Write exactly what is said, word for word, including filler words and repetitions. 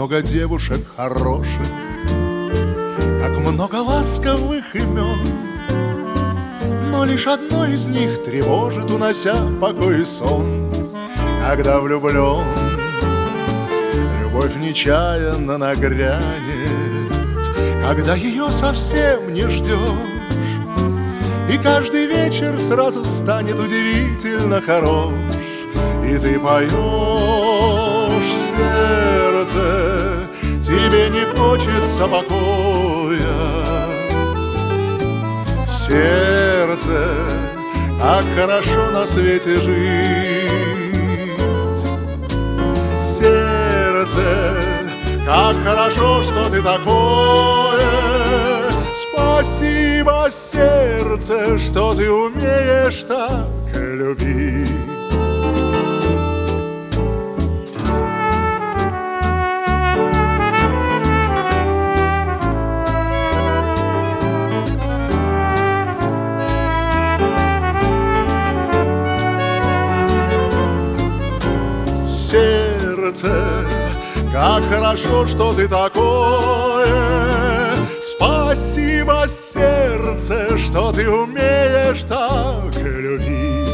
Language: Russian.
много девушек хороших, как много ласковых имен, но лишь одно из них тревожит, унося покой и сон. Когда влюблен, любовь нечаянно нагрянет, когда ее совсем не ждешь, и каждый вечер сразу станет удивительно хорош. И ты поешь, сердце, тебе не хочется покоя. Сердце, как хорошо на свете жить. Сердце, как хорошо, что ты такое. Спасибо, сердце, что ты умеешь так любить. Сердце, как хорошо, что ты такое. Спасибо, сердце, что ты умеешь так любить.